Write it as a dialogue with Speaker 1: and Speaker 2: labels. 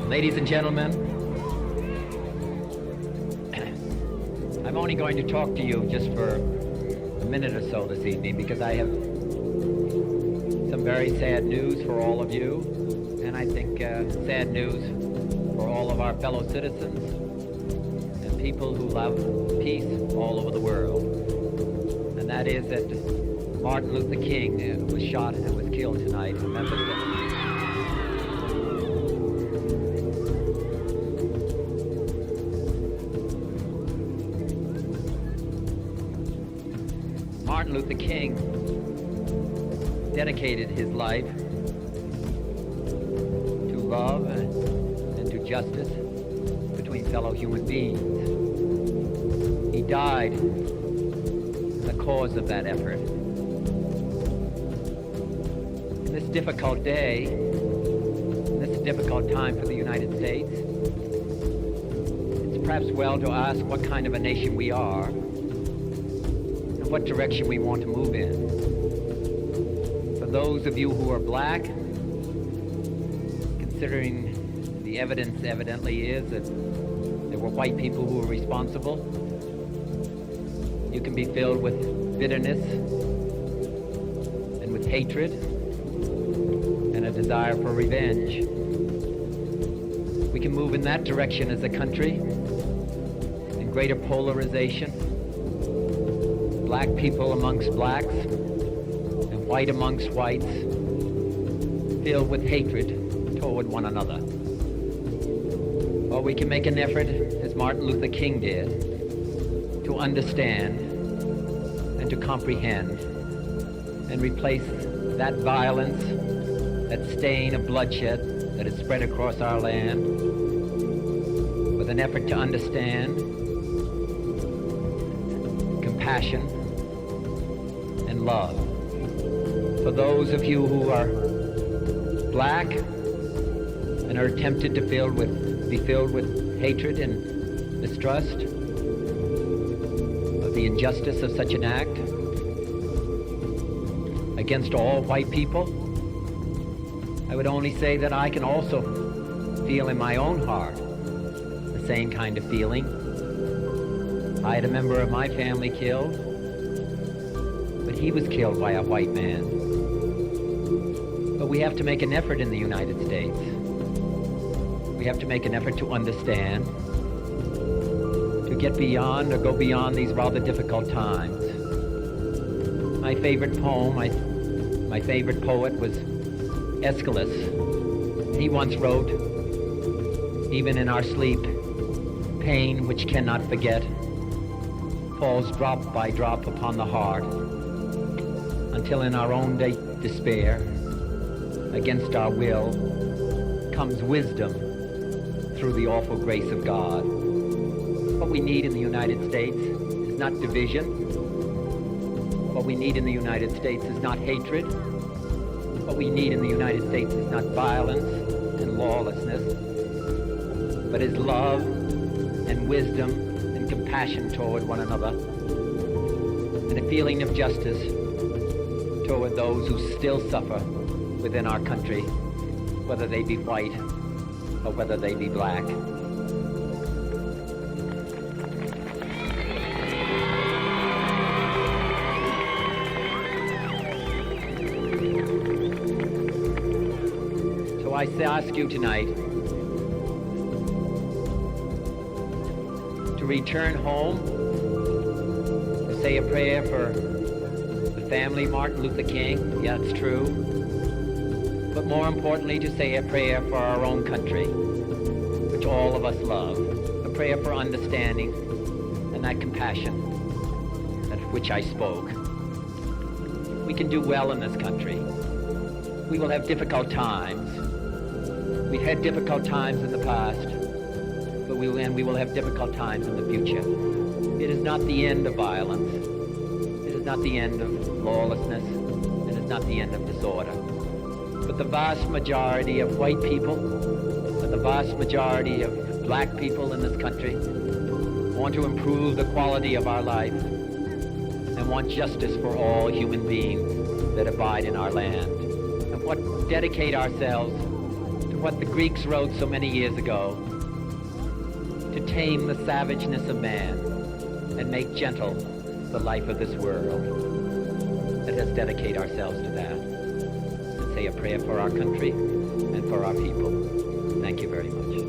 Speaker 1: Ladies and gentlemen, I'm only going to talk to you just for a minute or so this evening because I have some very sad news for all of you, and I think sad news for all of our fellow citizens and people who love peace all over the world. And that is that Martin Luther King was shot and was killed tonight in Memphis. Martin Luther King dedicated his life to love and to justice between fellow human beings. He died in the cause of that effort. In this difficult day, in this difficult time for the United States, it's perhaps well to ask what kind of a nation we are, what direction we want to move in. For those of you who are black, considering the evidence evidently is that there were white people who were responsible, you can be filled with bitterness and with hatred and a desire for revenge. We can move in that direction as a country, in greater polarization, black people amongst blacks and white amongst whites, filled with hatred toward one another. Or we can make an effort, as Martin Luther King did, to understand and to comprehend and replace that violence, that stain of bloodshed that has spread across our land with an effort to understand, compassion, and love. For those of you who are black and are tempted to be filled with hatred and mistrust of the injustice of such an act against all white people, I would only say that I can also feel in my own heart the same kind of feeling. I had a member of my family killed, but he was killed by a white man. But we have to make an effort in the United States. We have to make an effort to understand, to get beyond or go beyond these rather difficult times. My favorite poem, my favorite poet was Aeschylus. He once wrote, "Even in our sleep, pain which cannot forget falls drop by drop upon the heart, until in our own despair, against our will, comes wisdom through the awful grace of God." What we need in the United States is not division. What we need in the United States is not hatred. What we need in the United States is not violence and lawlessness, but is love and wisdom and compassion toward one another, and a feeling of justice toward those who still suffer within our country, whether they be white or whether they be black. So I ask you tonight to return home, to say a prayer for the family of Martin Luther King. Yeah, it's true. But more importantly, to say a prayer for our own country, which all of us love. A prayer for understanding and that compassion of which I spoke. We can do well in this country. We will have difficult times. We've had difficult times in the past, but we will have difficult times in the future. It is not the end of violence. It is not the end of lawlessness. It is not the end of disorder. But the vast majority of white people and the vast majority of black people in this country want to improve the quality of our life and want justice for all human beings that abide in our land, and dedicate ourselves to what the Greeks wrote so many years ago, to tame the savageness of man and make gentle the life of this world. Let us dedicate ourselves to that and say a prayer for our country and for our people. Thank you very much.